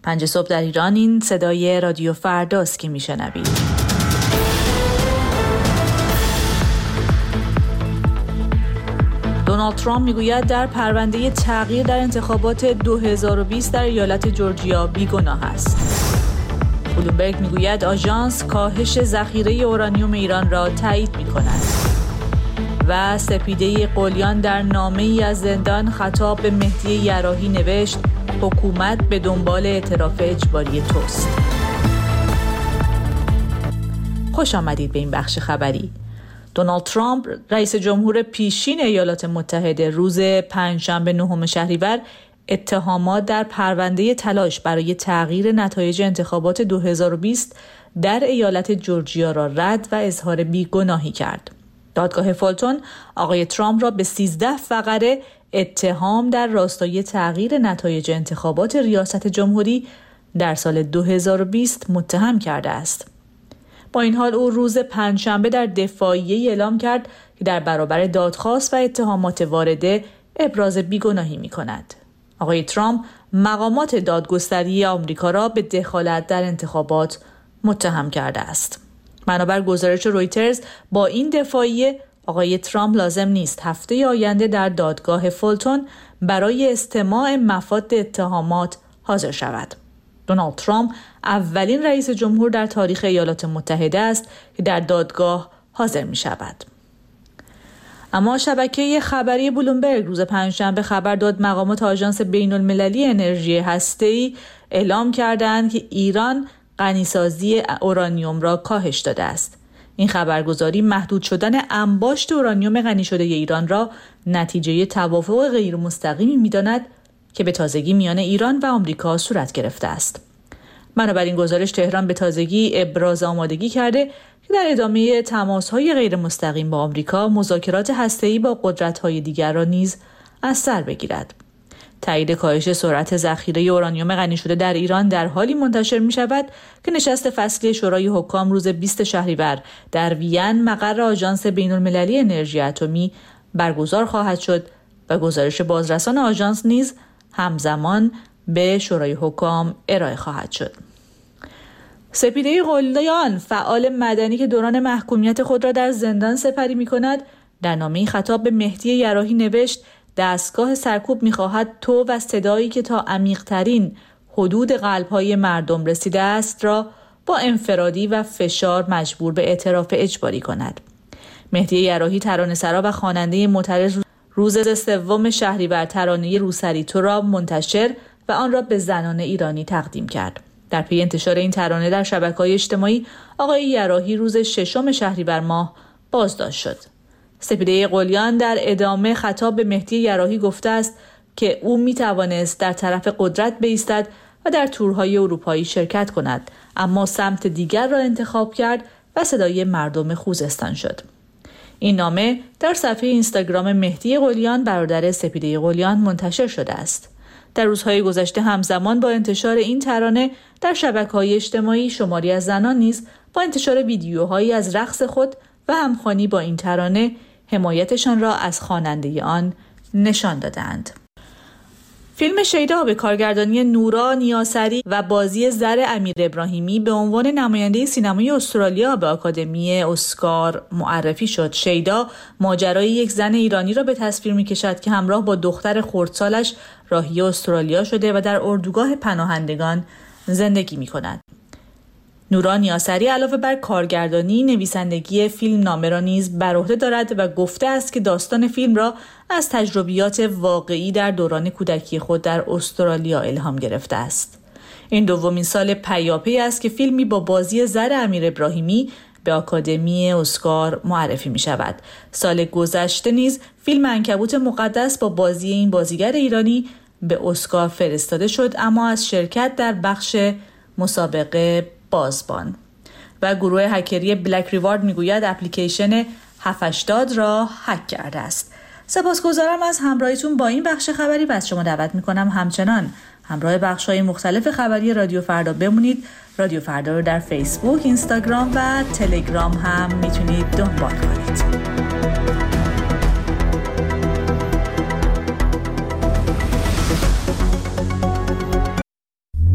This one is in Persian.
5 صبح در ایران. این صدای رادیو فرداست که میشنوید. دونالد ترامپ میگوید در پرونده تغییر در انتخابات 2020 در ایالت جورجیا بیگناه است. بلومبرگ میگوید آژانس کاهش ذخیره اورانیوم ایران را تایید می‌کند. و سپیده قلیان در نامه‌ای از زندان خطاب به مهدی یراحی نوشت حکومت به دنبال اعتراف اجباری توست. خوش آمدید به این بخش خبری. دونالد ترامپ رئیس جمهور پیشین ایالات متحده روز پنجشنبه 9 شهریور اتهامات در پرونده تلاش برای تغییر نتایج انتخابات 2020 در ایالت جورجیا را رد و اظهار بیگناهی کرد. دادگاه فولتون آقای ترامپ را به 13 فقره اتهام در راستای تغییر نتایج انتخابات ریاست جمهوری در سال 2020 متهم کرده است. با این حال او روز پنجشنبه در دفاعیه اعلام کرد که در برابر دادخواست و اتهامات وارده ابراز بیگناهی می‌کند. آقای ترامپ مقامات دادگستری آمریکا را به دخالت در انتخابات متهم کرده است. بنابر گزارش رویترز با این دفاعیه آقای ترامپ لازم نیست هفته آینده در دادگاه فولتون برای استماع مفاد اتهامات حاضر شود. دونالد ترامپ اولین رئیس جمهور در تاریخ ایالات متحده است که در دادگاه حاضر می شود. اما شبکه خبری بلومبرگ روز پنجشنبه خبر داد مقامات آژانس بین‌المللی انرژی هسته‌ای اعلام کردند که ایران غنیسازی اورانیوم را کاهش داده است. این خبرگزاری محدود شدن انباشت اورانیوم غنی شده ایران را نتیجه توافق غیر مستقیمی می‌داند که به تازگی میان ایران و آمریکا صورت گرفته است. بنابراین گزارش تهران به تازگی ابراز آمادگی کرده که در ادامه تماس‌های غیر مستقیم با آمریکا مذاکرات هسته‌ای با قدرت‌های دیگر را نیز از سر بگیرد. تایید کاهش سرعت ذخیره اورانیوم غنی شده در ایران در حالی منتشر می شود که نشست فصلی شورای حکام روز 20 شهریور در وین مقر آژانس بین‌المللی انرژی اتمی برگزار خواهد شد و گزارش بازرسان آژانس نیز همزمان به شورای حکام ارائه خواهد شد. سپیده قلیان، فعال مدنی که دوران محکومیت خود را در زندان سپری می کند، در نامه‌ای خطاب به مهدی یراحی نوشت دستگاه سرکوب می‌خواهد تو و صدایی که تا عمیق‌ترین حدود قلب‌های مردم رسیده است را با انفرادی و فشار مجبور به اعتراف اجباری کند. مهدی یراحی ترانه‌سرا و خواننده معترض روز 3 شهریور ترانه روسری تو را منتشر و آن را به زنان ایرانی تقدیم کرد. در پی انتشار این ترانه در شبکه‌های اجتماعی آقای یراحی روز 6 شهریور ماه بازداشت شد. سپیده قلیان در ادامه خطاب به مهدی یراحی گفته است که او می توانست در طرف قدرت بایستد و در تورهای اروپایی شرکت کند، اما سمت دیگر را انتخاب کرد و صدای مردم خوزستان شد. این نامه در صفحه اینستاگرام مهدی قلیان برادر سپیده قلیان منتشر شده است. در روزهای گذشته همزمان با انتشار این ترانه در شبکه‌های اجتماعی شماری از زنان نیز با انتشار ویدیوهایی از رقص خود و همخوانی با این ترانه حمایتشان را از خواننده آن نشان دادند. فیلم شیدا به کارگردانی نورا نیاسری و بازی زر امیر ابراهیمی به عنوان نماینده سینمای استرالیا به آکادمی اسکار معرفی شد. شیدا ماجرای یک زن ایرانی را به تصویر می‌کشد که همراه با دختر خردسالش راهی استرالیا شده و در اردوگاه پناهندگان زندگی می‌کند. نورا نیاسری علاوه بر کارگردانی، نویسندگی فیلم نامه را نیز بر عهده دارد و گفته است که داستان فیلم را از تجربیات واقعی در دوران کودکی خود در استرالیا الهام گرفته است. این دومین سال پیاپی است که فیلمی با بازی زر امیر ابراهیمی به آکادمی اسکار معرفی می شود. سال گذشته نیز فیلم عنکبوت مقدس با بازی این بازیگر ایرانی به اسکار فرستاده شد، اما از شرکت در بخش مسابقه بازبان. و گروه هکری بلک ریوارد میگوید اپلیکیشن 780 را هک کرده است. سپاسگزارم از همراهیتون با این بخش خبری و از شما دعوت میکنم همچنان همراه بخش‌های مختلف خبری رادیو فردا بمونید. رادیو فردا رو در فیسبوک، اینستاگرام و تلگرام هم میتونید دنبال کنید.